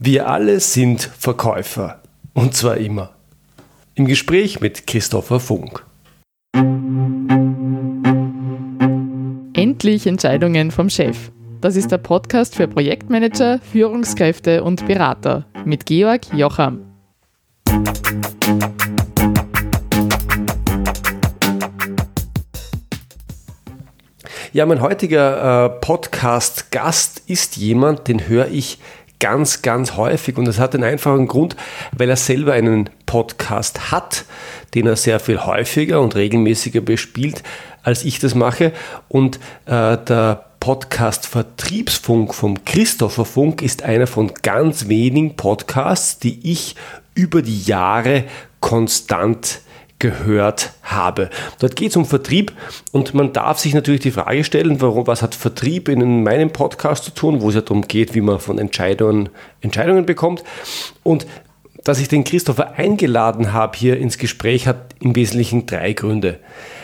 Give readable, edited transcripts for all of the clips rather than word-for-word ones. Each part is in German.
Wir alle sind Verkäufer. Und zwar immer. Im Gespräch mit Christopher Funk. Endlich Entscheidungen vom Chef. Das ist der Podcast für Projektmanager, Führungskräfte und Berater mit Georg Jocham. Ja, mein heutiger Podcast-Gast ist jemand, den höre ich ganz, ganz häufig, und das hat den einfachen Grund, weil er selber einen Podcast hat, den er sehr viel häufiger und regelmäßiger bespielt, als ich das mache. Und der Podcast Vertriebsfunk vom Christopher Funk ist einer von ganz wenigen Podcasts, die ich über die Jahre konstant gehört habe. Dort geht es um Vertrieb, und man darf sich natürlich die Frage stellen, was hat Vertrieb in meinem Podcast zu tun, wo es ja darum geht, wie man von Entscheidungen bekommt. Und dass ich den Christopher eingeladen habe hier ins Gespräch, hat im Wesentlichen 3 Gründe.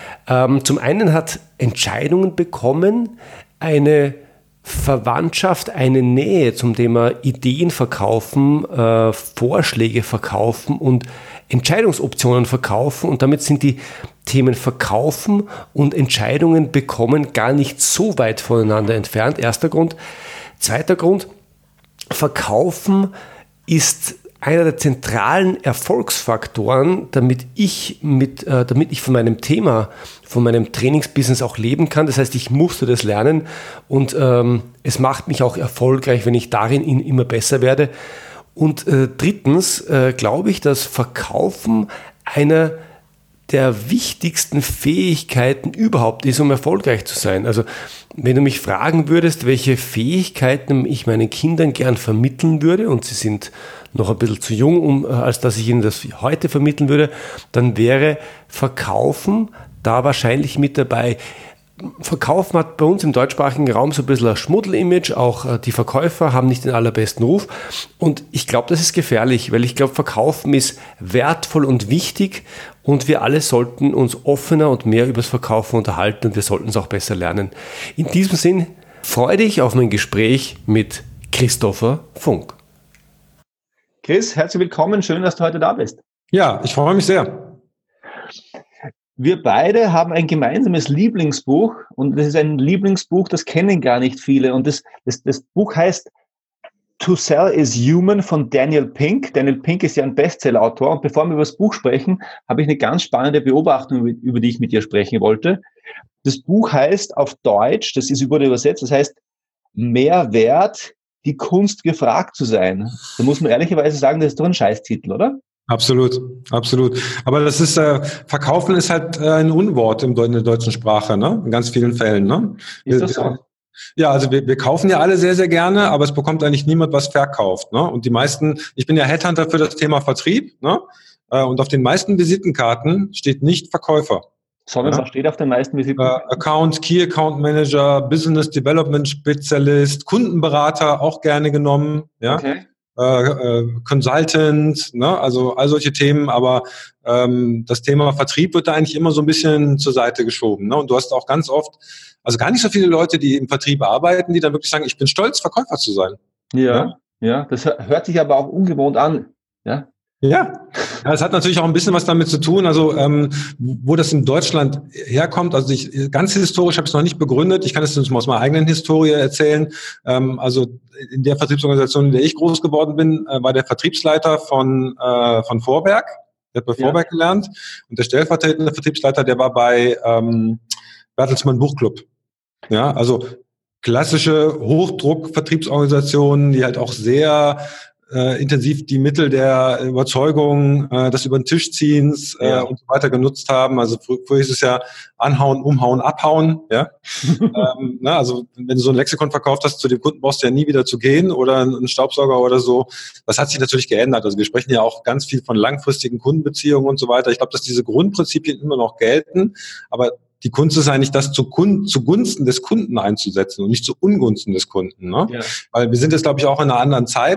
Zum einen hat Entscheidungen bekommen eine Verwandtschaft, eine Nähe zum Thema Ideen verkaufen, Vorschläge verkaufen und Entscheidungsoptionen verkaufen, und damit sind die Themen Verkaufen und Entscheidungen bekommen gar nicht so weit voneinander entfernt. Erster Grund. Zweiter Grund, Verkaufen ist einer der zentralen Erfolgsfaktoren, damit ich von meinem Thema, von meinem Trainingsbusiness auch leben kann. Das heißt, ich musste das lernen, und es macht mich auch erfolgreich, wenn ich darin immer besser werde. Und drittens glaube ich, dass Verkaufen einer der wichtigsten Fähigkeiten überhaupt ist, um erfolgreich zu sein. Also wenn du mich fragen würdest, welche Fähigkeiten ich meinen Kindern gern vermitteln würde, und sie sind noch ein bisschen zu jung, als dass ich ihnen das heute vermitteln würde, dann wäre Verkaufen da wahrscheinlich mit dabei. Verkaufen hat bei uns im deutschsprachigen Raum so ein bisschen ein Schmuddel-Image, auch die Verkäufer haben nicht den allerbesten Ruf, und ich glaube, das ist gefährlich, weil ich glaube, Verkaufen ist wertvoll und wichtig, und wir alle sollten uns offener und mehr über das Verkaufen unterhalten, und wir sollten es auch besser lernen. In diesem Sinn freue dich auf mein Gespräch mit Christopher Funk. Chris, herzlich willkommen, schön, dass du heute da bist. Ja, ich freue mich sehr. Wir beide haben ein gemeinsames Lieblingsbuch, und das ist ein Lieblingsbuch, das kennen gar nicht viele, und das Buch heißt To Sell is Human von Daniel Pink. Daniel Pink ist ja ein Bestsellerautor, und bevor wir über das Buch sprechen, habe ich eine ganz spannende Beobachtung, über die ich mit dir sprechen wollte. Das Buch heißt auf Deutsch, das ist übersetzt, das heißt Mehr Wert, die Kunst gefragt zu sein. Da muss man ehrlicherweise sagen, das ist doch ein Scheißtitel, oder? Absolut, absolut. Aber das ist, Verkaufen ist halt ein Unwort in der deutschen Sprache, ne? In ganz vielen Fällen, ne? Ist das so? Ja, also wir kaufen ja alle sehr, sehr gerne, aber es bekommt eigentlich niemand was verkauft, ne? Und die meisten, ich bin ja Headhunter für das Thema Vertrieb, ne? Und auf den meisten Visitenkarten steht nicht Verkäufer. Sondern was steht auf den meisten Visitenkarten? Key Account Manager, Business Development Spezialist, Kundenberater auch gerne genommen, ja. Okay. Consultant, ne? Also all solche Themen, aber das Thema Vertrieb wird da eigentlich immer so ein bisschen zur Seite geschoben, ne? Und du hast auch ganz oft, also gar nicht so viele Leute, die im Vertrieb arbeiten, die dann wirklich sagen, ich bin stolz, Verkäufer zu sein. Ja, das hört sich aber auch ungewohnt an, ja. Ja, es hat natürlich auch ein bisschen was damit zu tun, also wo das in Deutschland herkommt, also ganz historisch habe ich es noch nicht begründet, ich kann es aus meiner eigenen Historie erzählen, also in der Vertriebsorganisation, in der ich groß geworden bin, war der Vertriebsleiter von Vorwerk, der hat bei Vorwerk gelernt, und der stellvertretende Vertriebsleiter, der war bei Bertelsmann Buchclub, ja, also klassische Hochdruck-Vertriebsorganisationen, die halt auch sehr intensiv die Mittel der Überzeugung, des über den Tisch ziehens und so weiter genutzt haben. Also früher hieß es ja anhauen, umhauen, abhauen. Ja, also wenn du so ein Lexikon verkauft hast, zu dem Kunden brauchst du ja nie wieder zu gehen, oder einen Staubsauger oder so. Das hat sich natürlich geändert. Also wir sprechen ja auch ganz viel von langfristigen Kundenbeziehungen und so weiter. Ich glaube, dass diese Grundprinzipien immer noch gelten, aber die Kunst ist eigentlich, das zugunsten des Kunden einzusetzen und nicht zu Ungunsten des Kunden. Ne? Ja. Weil wir sind jetzt, glaube ich, auch in einer anderen Zeit.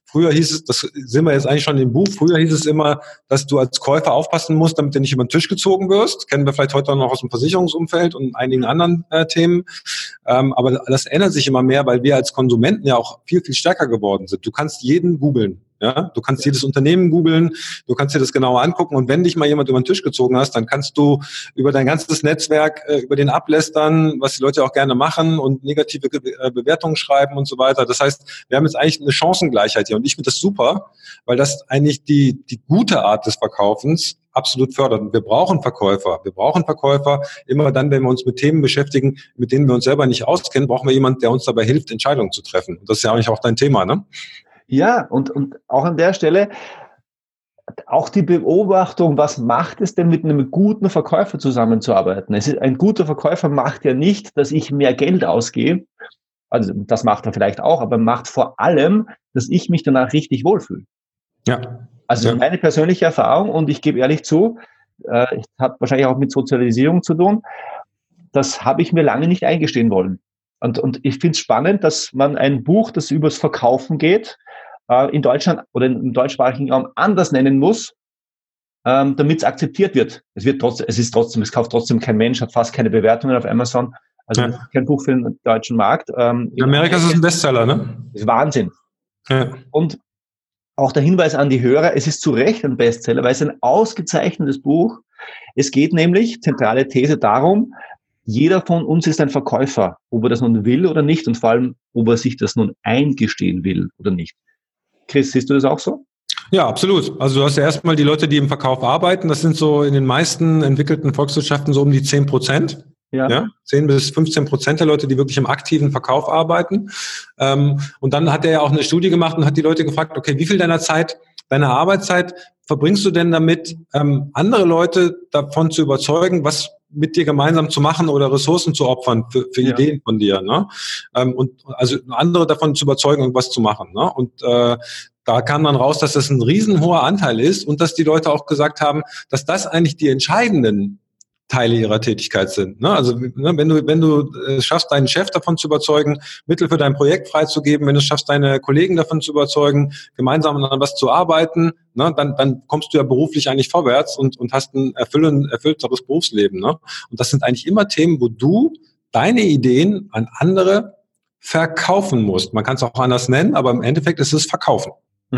Früher hieß es, das sind wir jetzt eigentlich schon im Buch, früher hieß es immer, dass du als Käufer aufpassen musst, damit du nicht über den Tisch gezogen wirst. Kennen wir vielleicht heute auch noch aus dem Versicherungsumfeld und einigen anderen Themen. Aber das ändert sich immer mehr, weil wir als Konsumenten ja auch viel, viel stärker geworden sind. Du kannst jeden googeln. Ja, du kannst jedes Unternehmen googeln, du kannst dir das genauer angucken und wenn dich mal jemand über den Tisch gezogen hast, dann kannst du über dein ganzes Netzwerk über den ablästern, was die Leute auch gerne machen und negative Bewertungen schreiben und so weiter. Das heißt, wir haben jetzt eigentlich eine Chancengleichheit hier und ich finde das super, weil das eigentlich die gute Art des Verkaufens absolut fördert. Und wir brauchen Verkäufer. Wir brauchen Verkäufer. Immer dann, wenn wir uns mit Themen beschäftigen, mit denen wir uns selber nicht auskennen, brauchen wir jemanden, der uns dabei hilft, Entscheidungen zu treffen. Und das ist ja eigentlich auch dein Thema, ne? Ja, und auch an der Stelle auch die Beobachtung, was macht es denn mit einem guten Verkäufer zusammenzuarbeiten? Ein guter Verkäufer macht ja nicht, dass ich mehr Geld ausgebe, also das macht er vielleicht auch, aber macht vor allem, dass ich mich danach richtig wohlfühle. Ja. Also meine persönliche Erfahrung, und ich gebe ehrlich zu, ich habe wahrscheinlich auch mit Sozialisierung zu tun, das habe ich mir lange nicht eingestehen wollen. Und ich finde es spannend, dass man ein Buch, das übers Verkaufen geht, in Deutschland oder im deutschsprachigen Raum anders nennen muss, damit es akzeptiert wird. Es kauft trotzdem kein Mensch, hat fast keine Bewertungen auf Amazon. Also das ist kein Buch für den deutschen Markt. In Amerika ist es ein Bestseller, ne? Das ist Wahnsinn. Ja. Und auch der Hinweis an die Hörer, es ist zu Recht ein Bestseller, weil es ein ausgezeichnetes Buch. Es geht nämlich, zentrale These, darum, jeder von uns ist ein Verkäufer, ob er das nun will oder nicht und vor allem, ob er sich das nun eingestehen will oder nicht. Chris, siehst du das auch so? Ja, absolut. Also du hast ja erstmal die Leute, die im Verkauf arbeiten. Das sind so in den meisten entwickelten Volkswirtschaften so um die 10%. Ja, 10-15% der Leute, die wirklich im aktiven Verkauf arbeiten. Und dann hat er ja auch eine Studie gemacht und hat die Leute gefragt, okay, wie viel deiner Arbeitszeit verbringst du denn damit, andere Leute davon zu überzeugen, was mit dir gemeinsam zu machen oder Ressourcen zu opfern für Ideen von dir, ne? Und also andere davon zu überzeugen, irgendwas zu machen, ne? Und da kam dann raus, dass das ein riesenhoher Anteil ist und dass die Leute auch gesagt haben, dass das eigentlich die entscheidenden Teile ihrer Tätigkeit sind. Ne? Also wenn du schaffst, deinen Chef davon zu überzeugen, Mittel für dein Projekt freizugeben, wenn du schaffst, deine Kollegen davon zu überzeugen, gemeinsam an was zu arbeiten, ne? Dann kommst du ja beruflich eigentlich vorwärts und hast ein erfüllteres Berufsleben. Ne? Und das sind eigentlich immer Themen, wo du deine Ideen an andere verkaufen musst. Man kann es auch anders nennen, aber im Endeffekt ist es Verkaufen.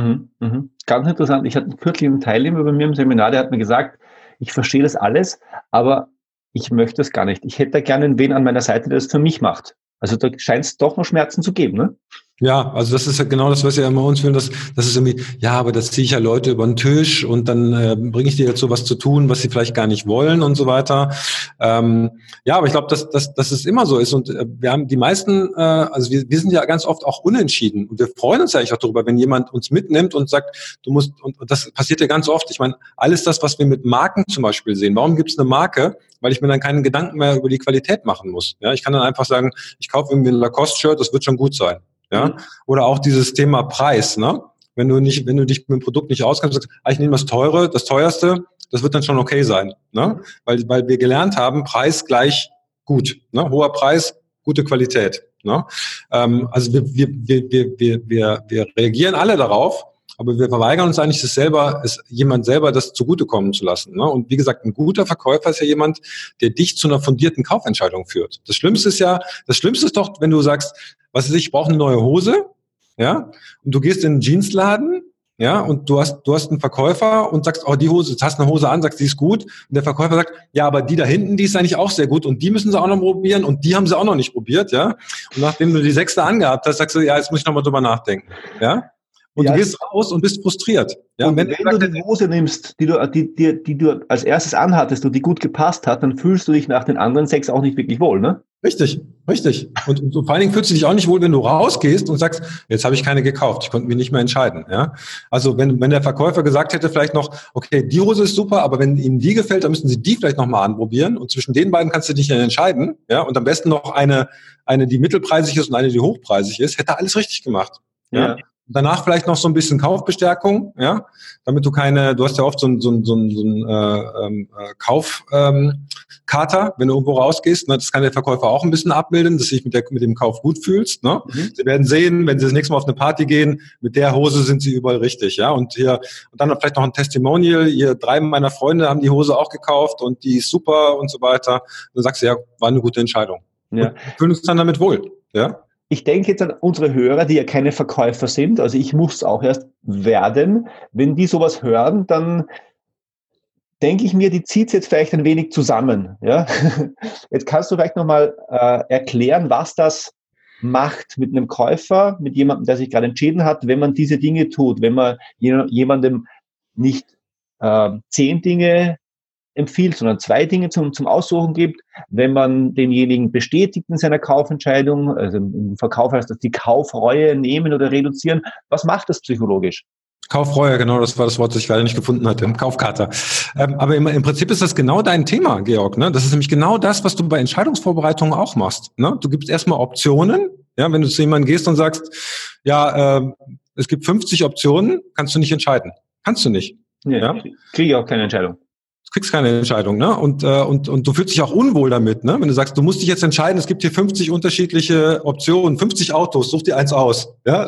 Ganz interessant. Ich hatte kürzlich einen Teilnehmer bei mir im Seminar, der hat mir gesagt, ich verstehe das alles, aber ich möchte es gar nicht. Ich hätte gerne wen an meiner Seite, der das für mich macht. Also da scheint es doch noch Schmerzen zu geben, ne? Ja, also das ist ja genau das, was wir immer uns fühlen, das ist irgendwie, ja, aber das ziehe ich ja Leute über den Tisch und dann bringe ich dir jetzt so was zu tun, was sie vielleicht gar nicht wollen und so weiter. Ja, aber ich glaube, dass es immer so ist und wir haben die meisten, also wir sind ja ganz oft auch unentschieden und wir freuen uns ja eigentlich auch darüber, wenn jemand uns mitnimmt und sagt, du musst, und das passiert ja ganz oft, ich meine, alles das, was wir mit Marken zum Beispiel sehen, warum gibt es eine Marke? Weil ich mir dann keinen Gedanken mehr über die Qualität machen muss. Ja, ich kann dann einfach sagen, ich kaufe mir ein Lacoste-Shirt, das wird schon gut sein. Ja, oder auch dieses Thema Preis, ne? Wenn du dich mit dem Produkt nicht auskennst, sagst, ich nehme das Teuerste, das wird dann schon okay sein, ne? Weil wir gelernt haben, Preis gleich gut, ne? Hoher Preis, gute Qualität, ne? Also wir reagieren alle darauf, aber wir verweigern uns eigentlich jemand selber das zugutekommen zu lassen, ne? Und wie gesagt, ein guter Verkäufer ist ja jemand, der dich zu einer fundierten Kaufentscheidung führt. Das Schlimmste ist doch, wenn du sagst, was weiß ich brauche eine neue Hose, ja, und du gehst in einen Jeansladen, ja, und du hast einen Verkäufer und sagst, oh, die Hose, du hast eine Hose an, sagst, die ist gut, und der Verkäufer sagt, ja, aber die da hinten, die ist eigentlich auch sehr gut und die müssen sie auch noch probieren und die haben sie auch noch nicht probiert, ja, und nachdem du die 6. angehabt hast, sagst du, ja, jetzt muss ich nochmal drüber nachdenken, ja. Und du gehst raus und bist frustriert. Ja, und wenn du die Hose nimmst, die du als erstes anhattest und die gut gepasst hat, dann fühlst du dich nach den anderen 6 auch nicht wirklich wohl, ne? Richtig. Und vor allen Dingen fühlst du dich auch nicht wohl, wenn du rausgehst und sagst, jetzt habe ich keine gekauft, ich konnte mich nicht mehr entscheiden. Ja? Also wenn der Verkäufer gesagt hätte vielleicht noch, okay, die Hose ist super, aber wenn Ihnen die gefällt, dann müssen Sie die vielleicht nochmal anprobieren und zwischen den beiden kannst du dich dann entscheiden. Ja? Und am besten noch eine, die mittelpreisig ist und eine, die hochpreisig ist, hätte er alles richtig gemacht. Ja? Danach vielleicht noch so ein bisschen Kaufbestärkung, ja, damit du hast ja oft so ein Kaufkater, wenn du irgendwo rausgehst, ne, das kann der Verkäufer auch ein bisschen abbilden, dass du dich mit dem Kauf gut fühlst, ne. Sie werden sehen, wenn sie das nächste Mal auf eine Party gehen, mit der Hose sind sie überall richtig, ja, und dann vielleicht noch ein Testimonial, 3 meiner Freunde haben die Hose auch gekauft und die ist super und so weiter. Dann sagst du, ja, war eine gute Entscheidung. Ja. Und wir fühlen uns dann damit wohl, ja. Ich denke jetzt an unsere Hörer, die ja keine Verkäufer sind. Also ich muss auch erst werden. Wenn die sowas hören, dann denke ich mir, die zieht es jetzt vielleicht ein wenig zusammen. Ja? Jetzt kannst du vielleicht nochmal erklären, was das macht mit einem Käufer, mit jemandem, der sich gerade entschieden hat, wenn man diese Dinge tut, wenn man jemandem nicht 10 Dinge empfiehlt, sondern 2 Dinge zum Aussuchen gibt, wenn man denjenigen bestätigt in seiner Kaufentscheidung, also im Verkauf heißt das die Kaufreue nehmen oder reduzieren. Was macht das psychologisch? Kaufreue, genau, das war das Wort, das ich gerade nicht gefunden hatte. Kaufkater. Aber im Prinzip ist das genau dein Thema, Georg. Ne? Das ist nämlich genau das, was du bei Entscheidungsvorbereitungen auch machst. Ne? Du gibst erstmal Optionen. Ja, wenn du zu jemandem gehst und sagst, es gibt 50 Optionen, kannst du nicht entscheiden. Kannst du nicht. Ja. Kriege ich auch keine Entscheidung. Du kriegst keine Entscheidung, ne? Und du fühlst dich auch unwohl damit, ne? Wenn du sagst, du musst dich jetzt entscheiden, es gibt hier 50 unterschiedliche Optionen, 50 Autos, such dir eins aus. Ja?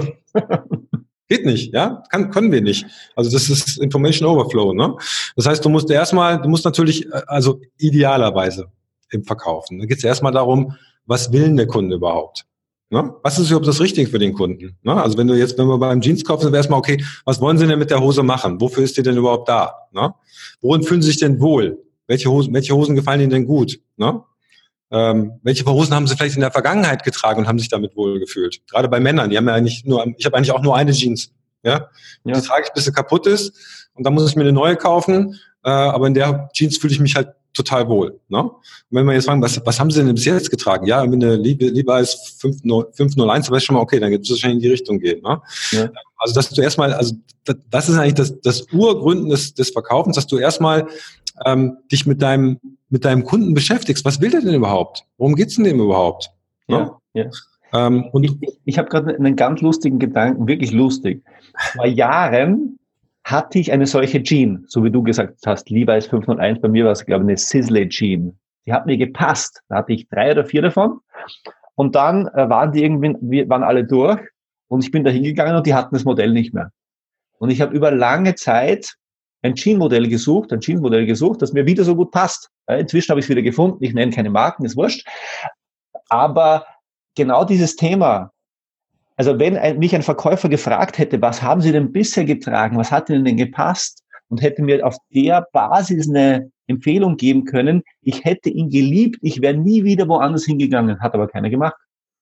Geht nicht, ja? Können wir nicht. Also das ist Information Overflow, ne? Das heißt, du musst natürlich, also idealerweise im Verkaufen. Da geht es erstmal darum, was will denn der Kunde überhaupt? Ne? Was ist überhaupt das Richtige für den Kunden? Ne? Also wenn wir beim Jeans kaufen, dann wäre erstmal, okay, was wollen Sie denn mit der Hose machen? Wofür ist die denn überhaupt da? Ne? Worin fühlen Sie sich denn wohl? Welche Hosen gefallen Ihnen denn gut? Ne? Welche Hosen haben Sie vielleicht in der Vergangenheit getragen und haben sich damit wohl gefühlt? Gerade bei Männern, ich habe eigentlich auch nur eine Jeans. Ja? Die trage ich, bis sie kaputt ist, und dann muss ich mir eine neue kaufen, aber in der Jeans fühle ich mich halt total wohl. Ne? Und wenn wir jetzt fragen, was haben Sie denn bis jetzt getragen? Ja, wenn eine Levi's 501, dann weiß ich schon mal, okay, dann wird es wahrscheinlich in die Richtung gehen. Ne? Ja. Also dass du erstmal, das ist eigentlich das Urgründen des Verkaufens, dass du erstmal dich mit deinem Kunden beschäftigst. Was will der denn überhaupt? Worum geht's denn dem überhaupt? Ne? Ja. Und ich habe gerade einen ganz lustigen Gedanken, wirklich lustig. Vor Jahren hatte ich eine solche Jeans, so wie du gesagt hast, Levi's 501, bei mir war es, glaube ich, eine Sisley Jeans. Die hat mir gepasst. Da hatte ich 3 oder 4 davon. Und dann waren alle durch, und ich bin da hingegangen und die hatten das Modell nicht mehr. Und ich habe über lange Zeit ein Jeans-Modell gesucht, das mir wieder so gut passt. Inzwischen habe ich es wieder gefunden. Ich nenne keine Marken, ist wurscht. Aber genau dieses Thema, also wenn mich ein Verkäufer gefragt hätte, was haben Sie denn bisher getragen, was hat Ihnen denn gepasst, und hätte mir auf der Basis eine Empfehlung geben können, ich hätte ihn geliebt, ich wäre nie wieder woanders hingegangen, hat aber keiner gemacht.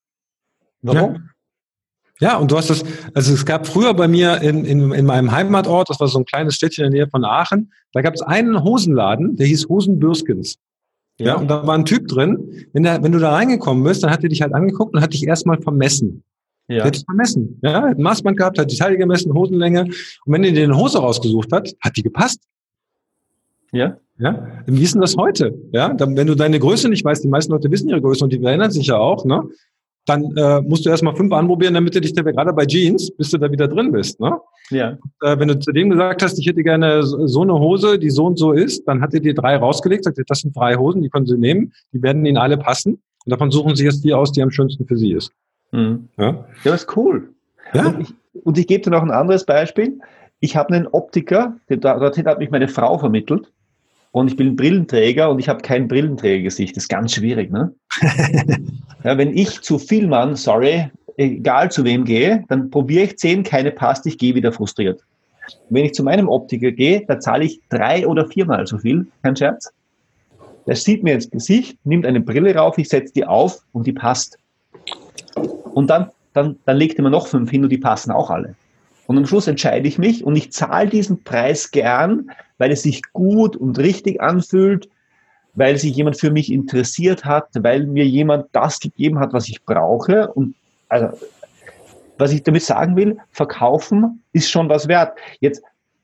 Warum? Ja, und du hast es gab früher bei mir in meinem Heimatort, das war so ein kleines Städtchen in der Nähe von Aachen, da gab es einen Hosenladen, der hieß Hosenbürskens. Ja, und da war ein Typ drin, wenn du da reingekommen bist, dann hat er dich halt angeguckt und hat dich erstmal vermessen. Ja. Der hat dich vermessen. Ja, hat ein Maßband gehabt, hat die Taille gemessen, Hosenlänge. Und wenn er dir eine Hose rausgesucht hat die gepasst. Ja. Ja. Wie ist denn das heute? Ja, wenn du deine Größe nicht weißt, die meisten Leute wissen ihre Größe und die verändern sich ja auch, ne? Dann musst du erstmal 5 anprobieren, damit du dich da gerade bei Jeans, bis du da wieder drin bist, ne? Ja. Und, wenn du zu dem gesagt hast, ich hätte gerne so eine Hose, die so und so ist, dann hat er dir 3 rausgelegt, sagt, das sind 3 Hosen, die können Sie nehmen, die werden Ihnen alle passen. Und davon suchen Sie jetzt die aus, die am schönsten für Sie ist. Mhm. Ja, das ist cool. Ja. Und ich gebe dir noch ein anderes Beispiel. Ich habe einen Optiker, dorthin hat mich meine Frau vermittelt, und ich bin Brillenträger und ich habe kein Brillenträgergesicht. Das ist ganz schwierig, ne? Ja, wenn ich zu Vielmann, egal zu wem gehe, dann probiere ich 10, keine passt, ich gehe wieder frustriert. Wenn ich zu meinem Optiker gehe, da zahle ich 3 oder 4-mal so viel, kein Scherz. Der sieht mir ins Gesicht, nimmt eine Brille rauf, ich setze die auf und die passt. Und dann legt er mir noch 5 hin und die passen auch alle. Und am Schluss entscheide ich mich und ich zahle diesen Preis gern, weil es sich gut und richtig anfühlt, weil sich jemand für mich interessiert hat, weil mir jemand das gegeben hat, was ich brauche. Und also, was ich damit sagen will, verkaufen ist schon was wert. Jetzt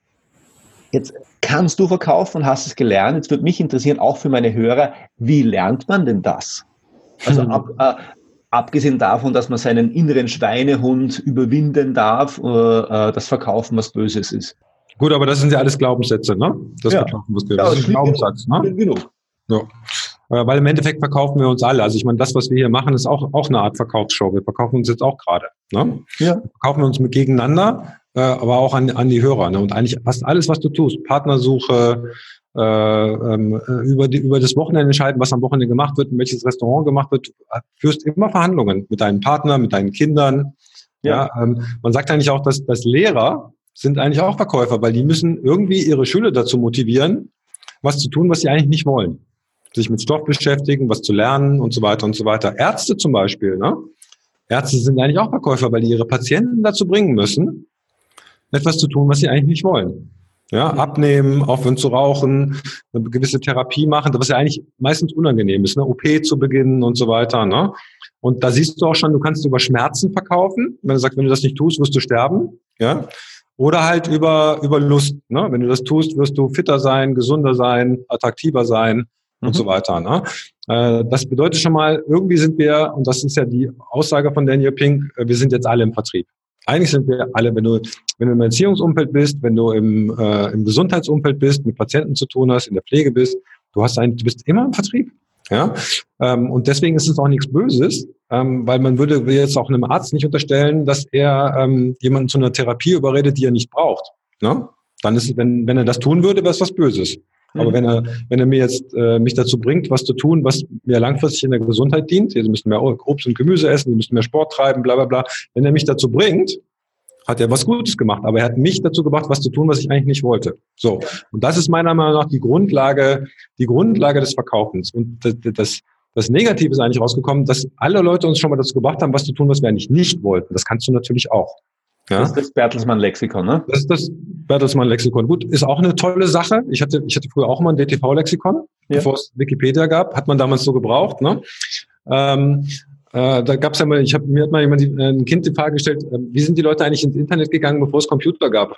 kannst du verkaufen und hast es gelernt. Jetzt würde mich interessieren, auch für meine Hörer, wie lernt man denn das? Also abgesehen davon, dass man seinen inneren Schweinehund überwinden darf, das Verkaufen was Böses ist. Gut, aber das sind ja alles Glaubenssätze, ne? Das Verkaufen was Böses. Das ist ein Glaubenssatz, ne? Genug. Ja. Weil im Endeffekt verkaufen wir uns alle. Also ich meine, das, was wir hier machen, ist auch eine Art Verkaufsshow. Wir verkaufen uns jetzt auch gerade. Ne? Ja. Wir verkaufen uns gegeneinander, aber auch an die Hörer. Ne? Und eigentlich fast alles, was du tust, Partnersuche, über das Wochenende entscheiden, was am Wochenende gemacht wird, in welches Restaurant gemacht wird, führst immer Verhandlungen mit deinem Partner, mit deinen Kindern. Ja. Man sagt eigentlich auch, dass Lehrer sind eigentlich auch Verkäufer, weil die müssen irgendwie ihre Schüler dazu motivieren, was zu tun, was sie eigentlich nicht wollen. Sich mit Stoff beschäftigen, was zu lernen und so weiter und so weiter. Ärzte zum Beispiel, ne? Ärzte sind eigentlich auch Verkäufer, weil die ihre Patienten dazu bringen müssen, etwas zu tun, was sie eigentlich nicht wollen. Ja, abnehmen, aufhören zu rauchen, eine gewisse Therapie machen, was ja eigentlich meistens unangenehm ist, ne? OP zu beginnen und so weiter, ne? Und da siehst du auch schon, du kannst über Schmerzen verkaufen. Wenn du sagst, wenn du das nicht tust, wirst du sterben, ja? Oder halt über Lust, ne? Wenn du das tust, wirst du fitter sein, gesunder sein, attraktiver sein. Und so weiter. Ne? Das bedeutet schon mal, irgendwie sind wir, und das ist ja die Aussage von Daniel Pink, wir sind jetzt alle im Vertrieb. Eigentlich sind wir alle, wenn du im Erziehungsumfeld bist, wenn du im Gesundheitsumfeld bist, mit Patienten zu tun hast, in der Pflege bist, du bist immer im Vertrieb. Ja? Und deswegen ist es auch nichts Böses, weil man würde jetzt auch einem Arzt nicht unterstellen, dass er jemanden zu einer Therapie überredet, die er nicht braucht. Ne? Dann ist es, wenn er das tun würde, wäre es was Böses. Aber wenn er mir jetzt mich dazu bringt, was zu tun, was mir langfristig in der Gesundheit dient, sie müssen mehr Obst und Gemüse essen, sie müssen mehr Sport treiben, bla bla bla. Wenn er mich dazu bringt, hat er was Gutes gemacht. Aber er hat mich dazu gebracht, was zu tun, was ich eigentlich nicht wollte. So. Und das ist meiner Meinung nach die Grundlage des Verkaufens. Und das Negative ist eigentlich rausgekommen, dass alle Leute uns schon mal dazu gebracht haben, was zu tun, was wir eigentlich nicht wollten. Das kannst du natürlich auch. Ja? Das ist das Bertelsmann-Lexikon, ne? Das ist das Bertelsmann-Lexikon. Gut, ist auch eine tolle Sache. Ich hatte früher auch mal ein DTV-Lexikon, bevor es Wikipedia gab. Hat man damals so gebraucht, ne? Da gab's ja mal, mir hat mal jemand ein Kind die Frage gestellt, wie sind die Leute eigentlich ins Internet gegangen, bevor es Computer gab?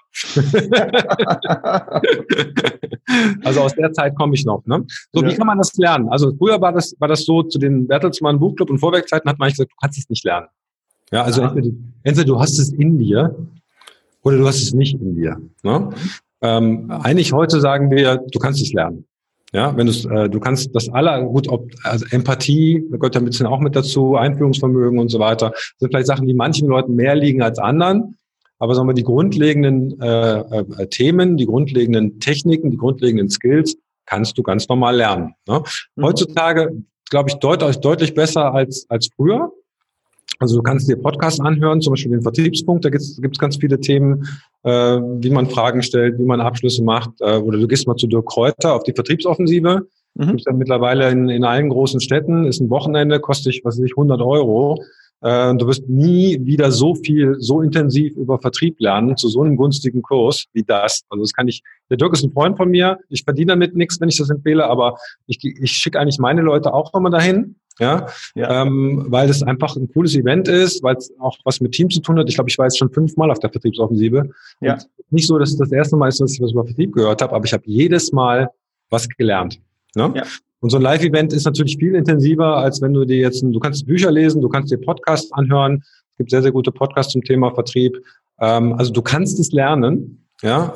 Also aus der Zeit komme ich noch, ne? So, wie kann man das lernen? Also früher war das so, zu den Bertelsmann Buchclub und Vorwerkzeiten hat man eigentlich gesagt, du kannst es nicht lernen. Ja, also entweder du hast es in dir oder du hast es nicht in dir. Ne? Eigentlich heute sagen wir, du kannst es lernen. Ja, wenn du kannst das also Empathie gehört ja ein bisschen auch mit dazu, Einfühlungsvermögen und so weiter. Das sind vielleicht Sachen, die manchen Leuten mehr liegen als anderen. Aber sagen wir, die grundlegenden Themen, die grundlegenden Techniken, die grundlegenden Skills kannst du ganz normal lernen. Ne? Heutzutage, glaube ich, deutlich besser als früher. Also du kannst dir Podcasts anhören, zum Beispiel den Vertriebspunkt, da gibt's ganz viele Themen, wie man Fragen stellt, wie man Abschlüsse macht. Oder du gehst mal zu Dirk Kräuter auf die Vertriebsoffensive. Gibt's ja mittlerweile in allen großen Städten, ist ein Wochenende, kostet dich, 100 €. Du wirst nie wieder so intensiv über Vertrieb lernen, zu so einem günstigen Kurs wie das. Also der Dirk ist ein Freund von mir, ich verdiene damit nichts, wenn ich das empfehle, aber ich schicke eigentlich meine Leute auch immer dahin. Ja. Weil es einfach ein cooles Event ist, weil es auch was mit Team zu tun hat. Ich glaube, ich war jetzt schon 5-mal auf der Vertriebsoffensive. Ja. Und nicht so, dass es das erste Mal ist, dass ich was über Vertrieb gehört habe, aber ich habe jedes Mal was gelernt. Ne? Ja. Und so ein Live-Event ist natürlich viel intensiver, als wenn du du kannst Bücher lesen, du kannst dir Podcasts anhören. Es gibt sehr, sehr gute Podcasts zum Thema Vertrieb. Also du kannst es lernen. Ja,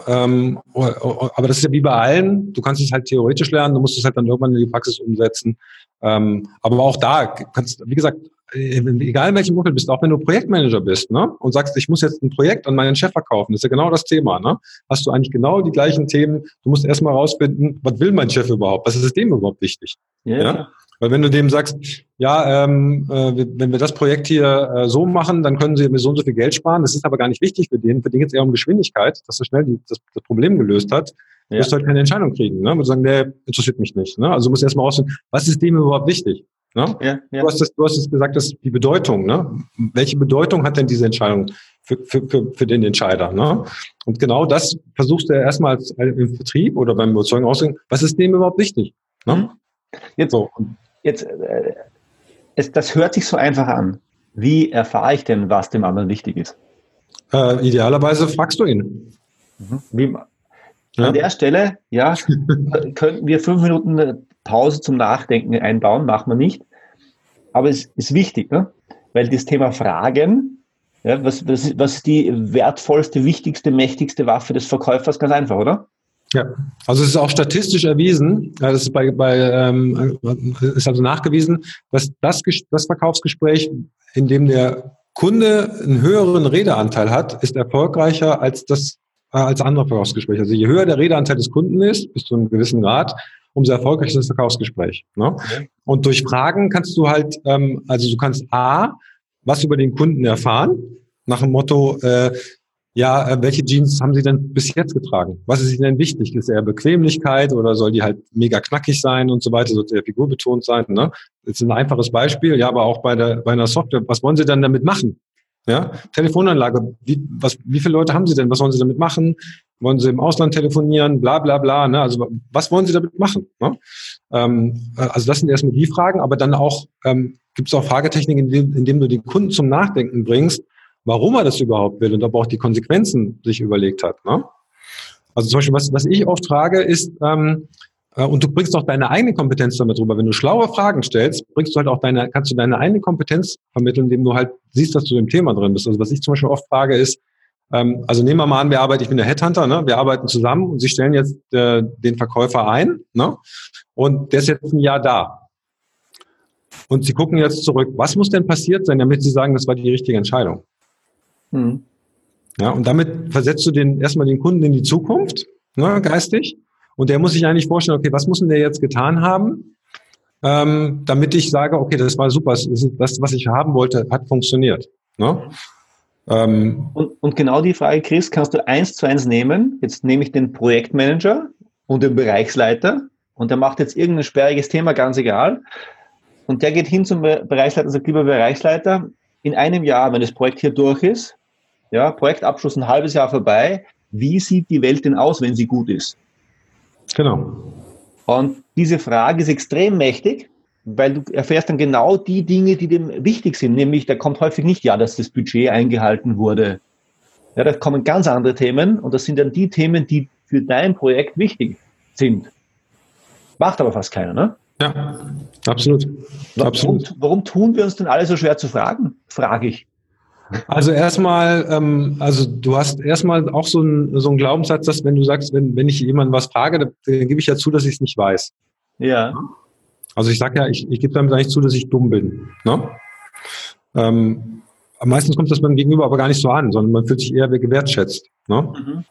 aber das ist ja wie bei allen. Du kannst es halt theoretisch lernen, du musst es halt dann irgendwann in die Praxis umsetzen. Aber auch da kannst, wie gesagt, egal in welchem Umfeld bist, auch wenn du Projektmanager bist, ne, und sagst, ich muss jetzt ein Projekt an meinen Chef verkaufen, das ist ja genau das Thema, ne? Hast du eigentlich genau die gleichen Themen. Du musst erstmal rausfinden, was will mein Chef überhaupt? Was ist dem überhaupt wichtig? Ja? Weil wenn du dem sagst, ja, wenn wir das Projekt hier so machen, dann können sie mir so und so viel Geld sparen. Das ist aber gar nicht wichtig für den. Für den geht es eher um Geschwindigkeit, dass er schnell das Problem gelöst hat. Du wirst halt keine Entscheidung kriegen. Ne? Und sagen, nee, interessiert mich nicht. Ne? Also du musst erstmal rausfinden, was ist dem überhaupt wichtig? Ne? Ja. Du hast es gesagt, das ist die Bedeutung. Ne? Welche Bedeutung hat denn diese Entscheidung für den Entscheider? Ne? Und genau das versuchst du ja erstmal im Vertrieb oder beim Überzeugen auszugehen, was ist dem überhaupt wichtig? Ne? Das hört sich so einfach an. Wie erfahre ich denn, was dem anderen wichtig ist? Idealerweise fragst du ihn. An der Stelle, könnten wir 5 Minuten Pause zum Nachdenken einbauen, machen wir nicht. Aber es ist wichtig, ne? Weil das Thema Fragen, ja, was ist die wertvollste, wichtigste, mächtigste Waffe des Verkäufers? Ganz einfach, oder? Ja, also es ist auch statistisch erwiesen, das ist ist also nachgewiesen, dass das Verkaufsgespräch, in dem der Kunde einen höheren Redeanteil hat, ist erfolgreicher als andere Verkaufsgespräche. Also je höher der Redeanteil des Kunden ist, bis zu einem gewissen Grad, umso erfolgreicher ist das Verkaufsgespräch. Ne? Okay. Und durch Fragen kannst du halt, also du kannst was über den Kunden erfahren, nach dem Motto, welche Jeans haben Sie denn bis jetzt getragen? Was ist Ihnen denn wichtig? Ist eher Bequemlichkeit oder soll die halt mega knackig sein und so weiter? Soll eher figurbetont sein? Ne? Das ist ein einfaches Beispiel, ja, aber auch bei einer Software. Was wollen Sie dann damit machen? Ja, Telefonanlage. Wie viele Leute haben Sie denn? Was wollen Sie damit machen? Wollen Sie im Ausland telefonieren? Bla bla bla. Ne? Also was wollen Sie damit machen? Ne? Also das sind erstmal die Fragen, aber dann auch gibt es auch Fragetechniken, indem du den Kunden zum Nachdenken bringst, warum er das überhaupt will und ob er auch die Konsequenzen sich überlegt hat. Ne? Also zum Beispiel, was ich oft frage, ist, und du bringst auch deine eigene Kompetenz damit rüber. Wenn du schlaue Fragen stellst, kannst du deine eigene Kompetenz vermitteln, indem du halt siehst, dass du im Thema drin bist. Also was ich zum Beispiel oft frage ist, also nehmen wir mal an, ich bin der Headhunter, ne? Wir arbeiten zusammen und Sie stellen jetzt den Verkäufer ein, ne? Und der ist jetzt ein Jahr da. Und Sie gucken jetzt zurück. Was muss denn passiert sein, damit Sie sagen, das war die richtige Entscheidung? Ja, und damit versetzt du erstmal den Kunden in die Zukunft, ne, geistig. Und der muss sich eigentlich vorstellen, okay, was muss denn der jetzt getan haben, damit ich sage, okay, das war super, das, was ich haben wollte, hat funktioniert. Ne? Und genau die Frage, Chris, kannst du 1:1 nehmen. Jetzt nehme ich den Projektmanager und den Bereichsleiter und der macht jetzt irgendein sperriges Thema, ganz egal. Und der geht hin zum Bereichsleiter und sagt, lieber Bereichsleiter, in einem Jahr, wenn das Projekt hier durch ist, ja, Projektabschluss ein halbes Jahr vorbei, wie sieht die Welt denn aus, wenn sie gut ist? Genau. Und diese Frage ist extrem mächtig, weil du erfährst dann genau die Dinge, die dem wichtig sind. Nämlich, da kommt häufig nicht, ja, dass das Budget eingehalten wurde. Ja, da kommen ganz andere Themen und das sind dann die Themen, die für dein Projekt wichtig sind. Macht aber fast keiner, ne? Ja, absolut. Warum tun wir uns denn alle so schwer zu fragen? Frage ich. Also erstmal, du hast erstmal auch so einen Glaubenssatz, dass wenn du sagst, wenn ich jemanden was frage, dann gebe ich ja zu, dass ich es nicht weiß. Ja. Also ich sage ja, ich gebe damit eigentlich zu, dass ich dumm bin. Ne? Meistens kommt das beim Gegenüber aber gar nicht so an, sondern man fühlt sich eher gewertschätzt. Ne?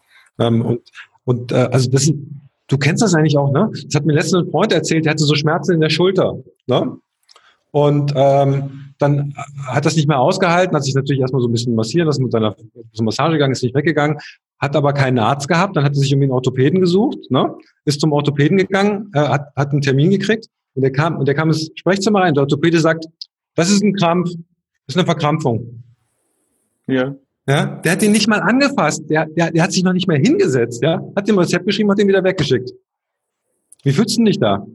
Also das ist, du kennst das eigentlich auch, ne? Das hat mir letztens ein Freund erzählt, der hatte so Schmerzen in der Schulter. Ne? Und dann hat das nicht mehr ausgehalten, hat sich natürlich erstmal so ein bisschen massieren lassen mit seiner Massage gegangen, ist nicht weggegangen, hat aber keinen Arzt gehabt, dann hat er sich irgendwie einen Orthopäden gesucht, ne? Ist zum Orthopäden gegangen, hat einen Termin gekriegt und der kam ins Sprechzimmer rein. Der Orthopäde sagt, das ist ein Krampf, das ist eine Verkrampfung. Ja. Ja, der hat ihn nicht mal angefasst, der hat sich noch nicht mehr hingesetzt, ja, hat ihm ein Rezept geschrieben, hat ihn wieder weggeschickt. Wie fühlst du dich da?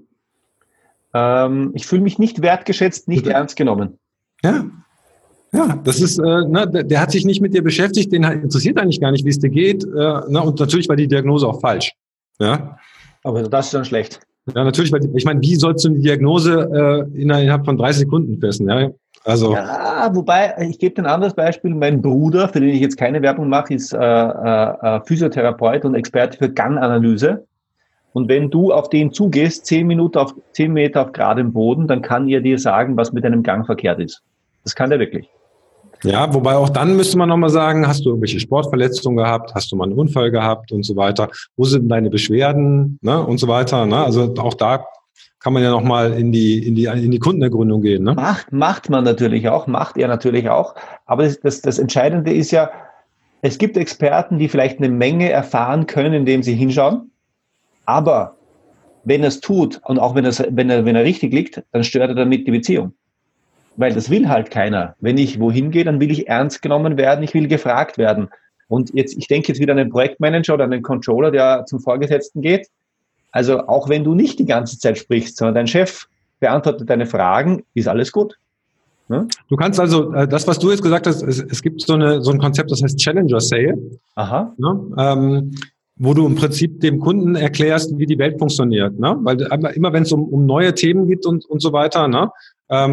Ich fühle mich nicht wertgeschätzt, nicht ernst genommen. Ja, das ist, der hat sich nicht mit dir beschäftigt, den interessiert eigentlich gar nicht, wie es dir geht. Und natürlich war die Diagnose auch falsch. Ja. Aber das ist dann schlecht. Ja, natürlich, weil ich meine, wie sollst du eine Diagnose innerhalb von 30 Sekunden fassen? Ja, also. Ja, wobei, ich gebe dir ein anderes Beispiel. Mein Bruder, für den ich jetzt keine Werbung mache, ist Physiotherapeut und Experte für Ganganalyse. Und wenn du auf den zugehst, 10 Meter auf geradem Boden, dann kann er dir sagen, was mit deinem Gang verkehrt ist. Das kann der wirklich. Ja, wobei auch dann müsste man nochmal sagen, hast du irgendwelche Sportverletzungen gehabt, hast du mal einen Unfall gehabt und so weiter, wo sind deine Beschwerden, ne, und so weiter, ne? Also auch da kann man ja nochmal in die Kundenergründung gehen, ne? Macht er natürlich auch, aber das Entscheidende ist ja, es gibt Experten, die vielleicht eine Menge erfahren können, indem sie hinschauen. Aber wenn er es tut und auch wenn er richtig liegt, dann stört er damit die Beziehung. Weil das will halt keiner. Wenn ich wohin gehe, dann will ich ernst genommen werden, ich will gefragt werden. Und ich denke jetzt wieder an einen Projektmanager oder einen Controller, der zum Vorgesetzten geht. Also auch wenn du nicht die ganze Zeit sprichst, sondern dein Chef beantwortet deine Fragen, ist alles gut. Ne? Du kannst also, das, was du jetzt gesagt hast, es gibt so ein Konzept, das heißt Challenger Sale. Aha. Ne? Wo du im Prinzip dem Kunden erklärst, wie die Welt funktioniert, ne? Weil immer wenn es um neue Themen geht und so weiter, ne?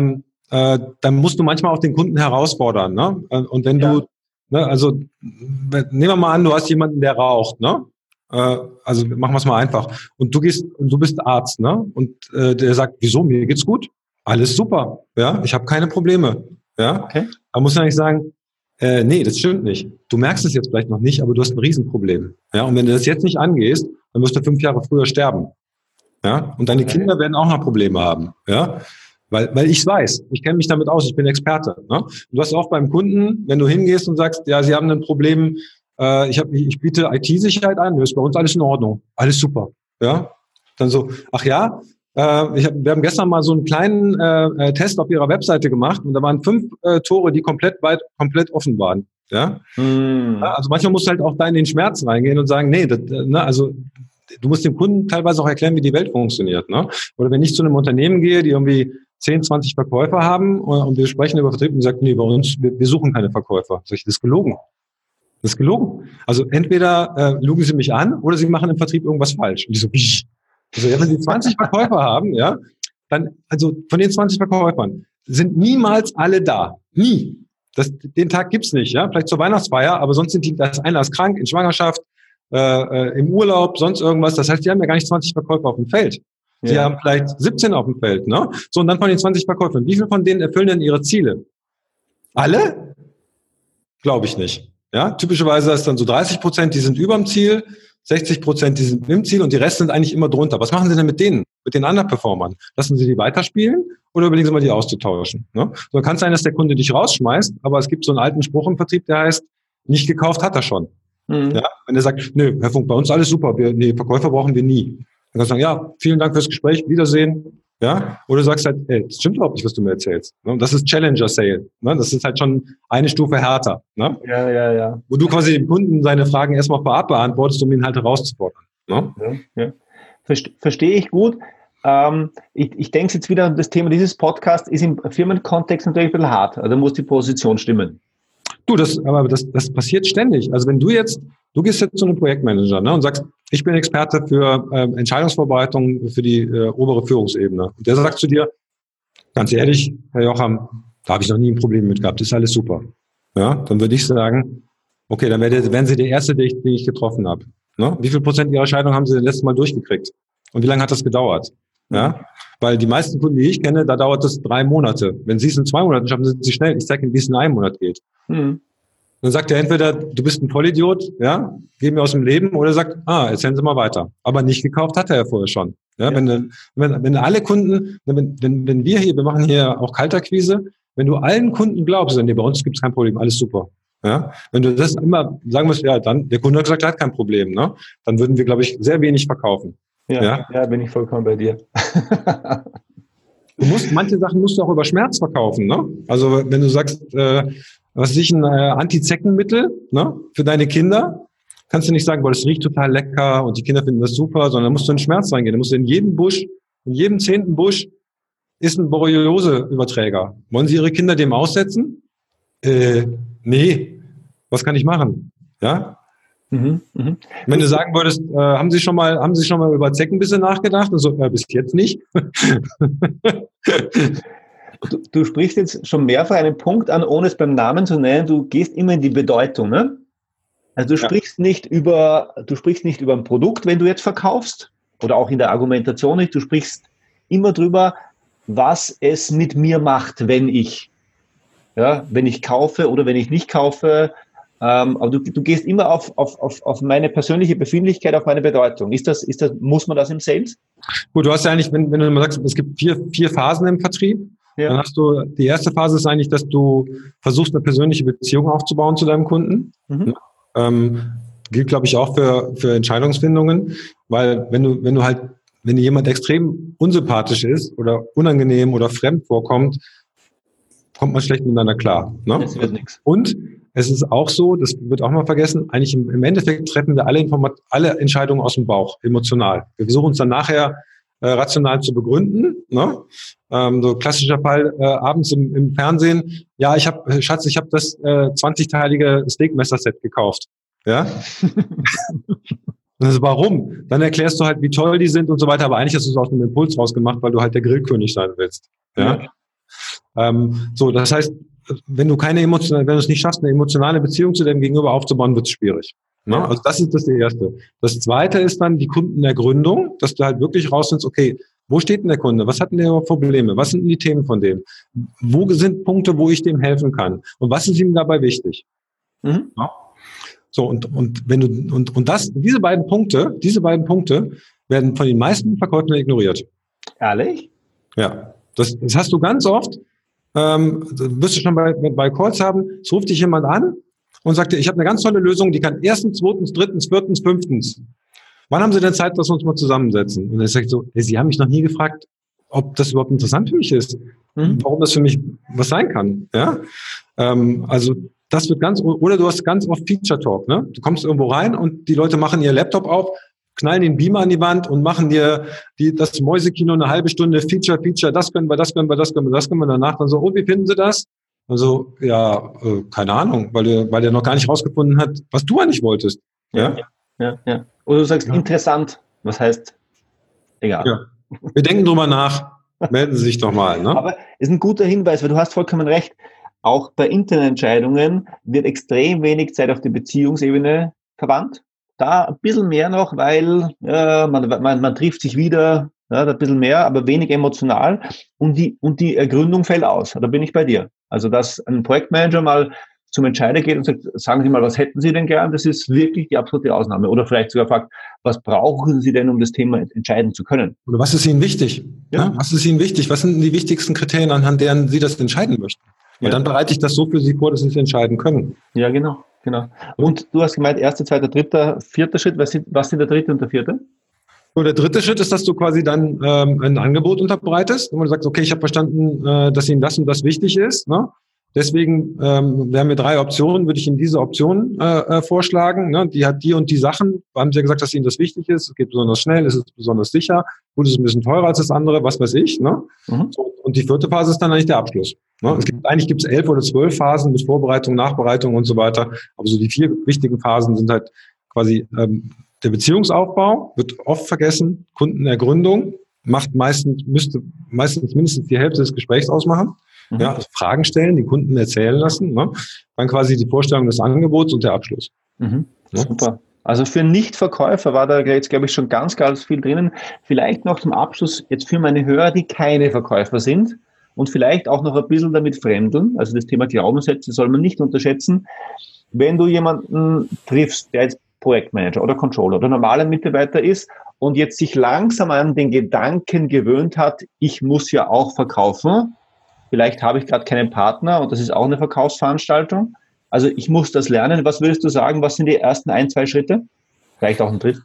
dann musst du manchmal auch den Kunden herausfordern. Ne? Und wenn du, ne, also nehmen wir mal an, du hast jemanden, der raucht, ne? Also machen wir es mal einfach. Und du bist Arzt, ne? Und der sagt, wieso, mir geht's gut? Alles super, ja, ich habe keine Probleme. Ja? Okay. Da muss man nicht sagen, nee, das stimmt nicht. Du merkst es jetzt vielleicht noch nicht, aber du hast ein Riesenproblem. Ja? Und wenn du das jetzt nicht angehst, dann wirst du 5 Jahre früher sterben. Ja? Und deine Kinder werden auch noch Probleme haben. Ja? Weil ich weiß, ich kenne mich damit aus, ich bin Experte. Ne? Du hast auch beim Kunden, wenn du hingehst und sagst, ja, sie haben ein Problem, ich biete IT-Sicherheit an, ist bei uns alles in Ordnung, alles super. Ja? Dann so, ach ja, wir haben gestern mal so einen kleinen Test auf ihrer Webseite gemacht und da waren 5 Tore, die komplett offen waren. Ja? Ja, also manchmal musst du halt auch da in den Schmerz reingehen und sagen, nee, also du musst dem Kunden teilweise auch erklären, wie die Welt funktioniert. Ne? Oder wenn ich zu einem Unternehmen gehe, die irgendwie 10, 20 Verkäufer haben und wir sprechen über Vertrieb und sagen, nee, bei uns, wir suchen keine Verkäufer. Sag ich, das ist gelogen. Das ist gelogen. Also entweder lügen sie mich an oder sie machen im Vertrieb irgendwas falsch. Und die so, wie? Also ja, wenn sie 20 Verkäufer haben, ja, dann, also von den 20 Verkäufern sind niemals alle da. Nie. Den Tag gibt's nicht, ja. Vielleicht zur Weihnachtsfeier, aber sonst einer ist krank, in Schwangerschaft, im Urlaub, sonst irgendwas. Das heißt, die haben ja gar nicht 20 Verkäufer auf dem Feld. Sie haben vielleicht 17 auf dem Feld, ne? So, und dann von den 20 Verkäufern. Wie viele von denen erfüllen denn ihre Ziele? Alle? Glaube ich nicht. Ja, typischerweise ist dann so 30%, die sind überm Ziel, 60%, die sind im Ziel und die Rest sind eigentlich immer drunter. Was machen Sie denn mit denen, mit den Underperformern? Lassen Sie die weiterspielen oder überlegen Sie mal, die auszutauschen? Ne? So kann es sein, dass der Kunde dich rausschmeißt, aber es gibt so einen alten Spruch im Vertrieb, der heißt, nicht gekauft hat er schon. Ja? Wenn er sagt, nö, Herr Funk, bei uns alles super, Verkäufer brauchen wir nie. Dann kannst du sagen, ja, vielen Dank fürs Gespräch, Wiedersehen. Ja? Oder du sagst halt, ey, das stimmt überhaupt nicht, was du mir erzählst. Ne? Das ist Challenger Sale. Ne? Das ist halt schon eine Stufe härter. Ne? Ja. Wo du quasi dem Kunden seine Fragen erstmal vorab beantwortest, um ihn halt herauszufordern. Ne? Ja. Verstehe ich gut. Ich denke jetzt wieder, das Thema dieses Podcasts ist im Firmenkontext natürlich ein bisschen hart. Also da muss die Position stimmen. Du, das passiert ständig. Also wenn du gehst jetzt zu einem Projektmanager, ne, und sagst, ich bin Experte für Entscheidungsvorbereitung für die obere Führungsebene. Und der sagt zu dir, ganz ehrlich, Herr Jocham, da habe ich noch nie ein Problem mit gehabt, das ist alles super. Ja, dann würde ich sagen, okay, dann wären Sie der Erste, den ich getroffen habe. Ne? Wie viel Prozent Ihrer Scheidung haben Sie das letzte Mal durchgekriegt? Und wie lange hat das gedauert? Ja, weil die meisten Kunden, die ich kenne, da dauert das 3 Monate. Wenn Sie es in 2 Monaten schaffen, sind Sie schnell. Ich zeige Ihnen, wie es in 1 Monat geht. Dann sagt er entweder, du bist ein Vollidiot, ja, geh mir aus dem Leben, oder sagt, erzählen Sie mal weiter. Aber nicht gekauft hat er ja vorher schon. Ja, wenn alle Kunden, wenn wir machen hier auch Kaltakquise, wenn du allen Kunden glaubst, nee, bei uns gibt es kein Problem, alles super. Ja, wenn du das immer sagen musst, ja, dann, der Kunde hat gesagt, er hat kein Problem, ne? Dann würden wir, glaube ich, sehr wenig verkaufen. Ja, bin ich vollkommen bei dir. Manche Sachen musst du auch über Schmerz verkaufen, ne? Also wenn du sagst, was weiß ich, ein Antizeckenmittel, ne, für deine Kinder, kannst du nicht sagen, boah, das riecht total lecker und die Kinder finden das super, sondern musst du in den Schmerz reingehen. Du musst in jedem 10. Busch ist ein Borreliose-Überträger. Wollen Sie Ihre Kinder dem aussetzen? Nee. Was kann ich machen? Ja? Wenn du sagen würdest, haben Sie schon mal über Zeckenbisse nachgedacht? Also, bis jetzt nicht. Du sprichst jetzt schon mehrfach einen Punkt an, ohne es beim Namen zu nennen. Du gehst immer in die Bedeutung, ne? Also du sprichst nicht über ein Produkt, wenn du jetzt verkaufst, oder auch in der Argumentation nicht. Du sprichst immer drüber, was es mit mir macht, wenn ich kaufe oder wenn ich nicht kaufe. Aber du gehst immer auf meine persönliche Befindlichkeit, auf meine Bedeutung. Muss man das im Sales? Gut, du hast ja eigentlich, wenn du mal sagst, es gibt vier Phasen im Vertrieb. Ja. Dann hast du, die erste Phase ist eigentlich, dass du versuchst, eine persönliche Beziehung aufzubauen zu deinem Kunden. Gilt, glaube ich, auch für Entscheidungsfindungen, weil wenn dir jemand extrem unsympathisch ist oder unangenehm oder fremd vorkommt, kommt man schlecht miteinander klar. Ne? Das wird nichts. Und es ist auch so, das wird auch mal vergessen, eigentlich im Endeffekt treffen wir alle Entscheidungen aus dem Bauch, emotional. Wir versuchen uns dann nachher rational zu begründen. Ne? So klassischer Fall abends im Fernsehen. Ja, Schatz, ich habe das 20-teilige Steakmesser-Set gekauft. Ja. Also warum? Dann erklärst du halt, wie toll die sind und so weiter. Aber eigentlich hast du es aus einem Impuls rausgemacht, weil du halt der Grillkönig sein willst. Ja. So, das heißt, wenn du es nicht schaffst, eine emotionale Beziehung zu deinem Gegenüber aufzubauen, wird es schwierig. Ne? Ja. Also das ist das Erste. Das Zweite ist dann die Kundenergründung, dass du halt wirklich rausfindest, okay, wo steht denn der Kunde? Was hat denn der überhaupt für Probleme? Was sind denn die Themen von dem? Wo sind Punkte, wo ich dem helfen kann? Und was ist ihm dabei wichtig? Mhm. Ja. So, diese beiden Punkte werden von den meisten Verkäufern ignoriert. Ehrlich? Ja. Das hast du ganz oft. Wirst du schon bei Calls haben, es ruft dich jemand an und sagt dir, ich habe eine ganz tolle Lösung, die kann erstens, zweitens, drittens, viertens, fünftens. Wann haben Sie denn Zeit, dass wir uns mal zusammensetzen? Und dann sage ich so, Sie haben mich noch nie gefragt, ob das überhaupt interessant für mich ist, warum das für mich was sein kann. Ja? Also das wird oder du hast ganz oft Feature Talk. Ne? Du kommst irgendwo rein und die Leute machen ihr Laptop auf, knallen den Beamer an die Wand und machen dir das Mäusekino eine halbe Stunde Feature, das können wir. Danach dann so, oh, wie finden Sie das? Also, ja, keine Ahnung, weil der noch gar nicht rausgefunden hat, was du eigentlich wolltest. Ja. Oder du sagst interessant, was heißt, egal. Ja. Wir denken drüber nach, melden Sie sich doch mal. Ne? Aber ist ein guter Hinweis, weil du hast vollkommen recht. Auch bei internen Entscheidungen wird extrem wenig Zeit auf die Beziehungsebene verwandt. Da ein bisschen mehr noch, weil man trifft sich wieder, ja, ein bisschen mehr, aber wenig emotional und die Ergründung fällt aus. Da bin ich bei dir. Also, dass ein Projektmanager mal zum Entscheider geht und sagt, sagen Sie mal, was hätten Sie denn gern? Das ist wirklich die absolute Ausnahme. Oder vielleicht sogar fragt, was brauchen Sie denn, um das Thema entscheiden zu können? Oder was ist Ihnen wichtig? Ja. Was ist Ihnen wichtig? Was sind die wichtigsten Kriterien, anhand deren Sie das entscheiden möchten? Weil dann bereite ich das so für Sie vor, dass Sie es entscheiden können. Ja, genau. Und du hast gemeint, erster, zweiter, dritter, vierter Schritt. Was sind der dritte und der vierte? So, der dritte Schritt ist, dass du quasi dann ein Angebot unterbreitest und du sagst, okay, ich habe verstanden, dass Ihnen das und das wichtig ist. Ne? Deswegen, wir haben hier 3 Optionen, würde ich Ihnen diese Option vorschlagen. Ne? Die hat die und die Sachen. Haben Sie ja gesagt, dass Ihnen das wichtig ist. Es geht besonders schnell, es ist besonders sicher. Gut, es ist ein bisschen teurer als das andere, was weiß ich. Ne? So, und die vierte Phase ist dann eigentlich der Abschluss. Ne? Eigentlich gibt es 11 oder 12 Phasen mit Vorbereitung, Nachbereitung und so weiter. Aber so die 4 wichtigen Phasen sind halt quasi der Beziehungsaufbau, wird oft vergessen. Kundenergründung müsste meistens mindestens die Hälfte des Gesprächs ausmachen. Ja, also Fragen stellen, die Kunden erzählen lassen. Ne? Dann quasi die Vorstellung des Angebots und der Abschluss. Ja? Super. Also für Nichtverkäufer war da jetzt, glaube ich, schon ganz, ganz viel drinnen. Vielleicht noch zum Abschluss jetzt für meine Hörer, die keine Verkäufer sind und vielleicht auch noch ein bisschen damit fremdeln. Also das Thema Glaubenssätze soll man nicht unterschätzen. Wenn du jemanden triffst, der jetzt Projektmanager oder Controller oder normaler Mitarbeiter ist und jetzt sich langsam an den Gedanken gewöhnt hat, ich muss ja auch verkaufen. Vielleicht habe ich gerade keinen Partner und das ist auch eine Verkaufsveranstaltung. Also ich muss das lernen. Was würdest du sagen, was sind die ersten 1, 2 Schritte? Vielleicht auch ein Dritt?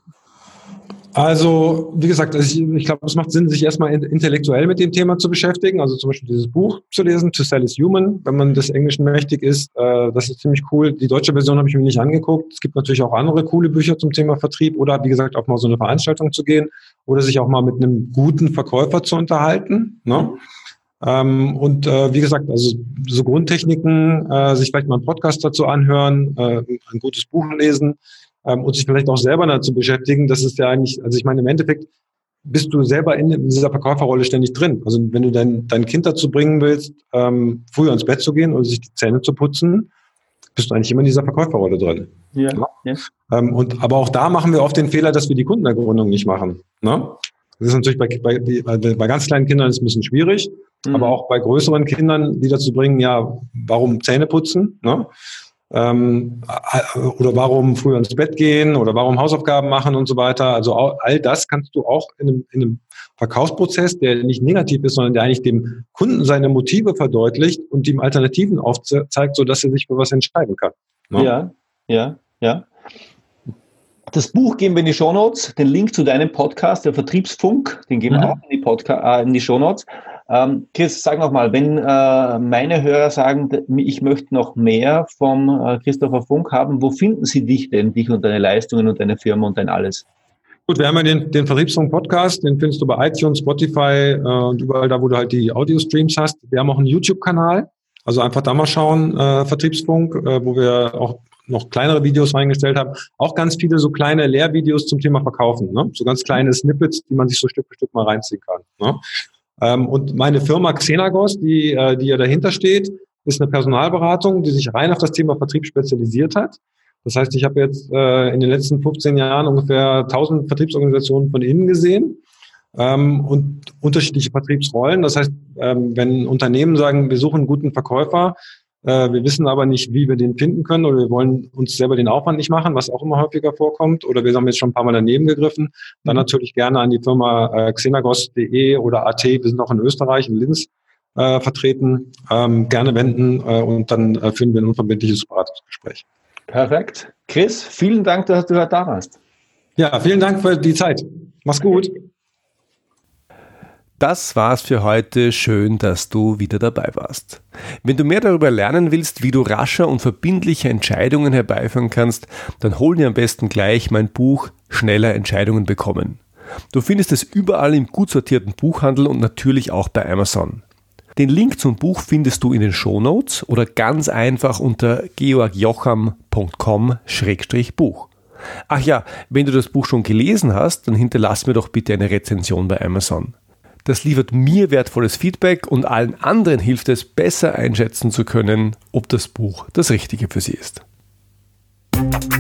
Also, wie gesagt, ich glaube, es macht Sinn, sich erstmal intellektuell mit dem Thema zu beschäftigen. Also zum Beispiel dieses Buch zu lesen, To Sell is Human, wenn man des Englischen mächtig ist. Das ist ziemlich cool. Die deutsche Version habe ich mir nicht angeguckt. Es gibt natürlich auch andere coole Bücher zum Thema Vertrieb oder, wie gesagt, auch mal so eine Veranstaltung zu gehen oder sich auch mal mit einem guten Verkäufer zu unterhalten. Ne? Wie gesagt, also so Grundtechniken, sich vielleicht mal einen Podcast dazu anhören, ein gutes Buch lesen und sich vielleicht auch selber dazu beschäftigen. Das ist ja eigentlich, also ich meine, im Endeffekt bist du selber in dieser Verkäuferrolle ständig drin. Also wenn du dein Kind dazu bringen willst, früher ins Bett zu gehen oder sich die Zähne zu putzen, bist du eigentlich immer in dieser Verkäuferrolle drin. Ja. Aber auch da machen wir oft den Fehler, dass wir die Kundenergründung nicht machen. Ne? Das ist natürlich bei ganz kleinen Kindern ist es ein bisschen schwierig, aber auch bei größeren Kindern, die dazu bringen, ja, warum Zähne putzen, ne? Oder warum früher ins Bett gehen oder warum Hausaufgaben machen und so weiter. Also all das kannst du auch in einem Verkaufsprozess, der nicht negativ ist, sondern der eigentlich dem Kunden seine Motive verdeutlicht und ihm Alternativen aufzeigt, sodass er sich für was entscheiden kann. Ne? Ja. Das Buch geben wir in die Shownotes, den Link zu deinem Podcast, der Vertriebsfunk, den geben wir auch in die Shownotes. Chris, sag nochmal, wenn meine Hörer sagen, ich möchte noch mehr vom Christopher Funk haben, wo finden sie dich denn, dich und deine Leistungen und deine Firma und dein alles? Gut, wir haben ja den Vertriebsfunk-Podcast, den findest du bei iTunes, Spotify und überall da, wo du halt die Audio-Streams hast. Wir haben auch einen YouTube-Kanal, also einfach da mal schauen, Vertriebsfunk, wo wir auch noch kleinere Videos reingestellt haben. Auch ganz viele so kleine Lehrvideos zum Thema Verkaufen, ne? So ganz kleine Snippets, die man sich so Stück für Stück mal reinziehen kann. Ne? Und meine Firma Xenagos, die ja dahinter steht, ist eine Personalberatung, die sich rein auf das Thema Vertrieb spezialisiert hat. Das heißt, ich habe jetzt in den letzten 15 Jahren ungefähr 1000 Vertriebsorganisationen von innen gesehen und unterschiedliche Vertriebsrollen. Das heißt, wenn Unternehmen sagen, wir suchen einen guten Verkäufer, wir wissen aber nicht, wie wir den finden können oder wir wollen uns selber den Aufwand nicht machen, was auch immer häufiger vorkommt, oder wir haben jetzt schon ein paar Mal daneben gegriffen, dann natürlich gerne an die Firma xenagos.de oder AT, wir sind auch in Österreich, in Linz vertreten, gerne wenden und dann führen wir ein unverbindliches Beratungsgespräch. Perfekt. Chris, vielen Dank, dass du heute da warst. Ja, vielen Dank für die Zeit. Mach's gut. Das war's für heute. Schön, dass du wieder dabei warst. Wenn du mehr darüber lernen willst, wie du rascher und verbindlicher Entscheidungen herbeiführen kannst, dann hol dir am besten gleich mein Buch Schneller Entscheidungen bekommen. Du findest es überall im gut sortierten Buchhandel und natürlich auch bei Amazon. Den Link zum Buch findest du in den Shownotes oder ganz einfach unter georgjocham.com/Buch. Ach ja, wenn du das Buch schon gelesen hast, dann hinterlass mir doch bitte eine Rezension bei Amazon. Das liefert mir wertvolles Feedback und allen anderen hilft es, besser einschätzen zu können, ob das Buch das Richtige für sie ist.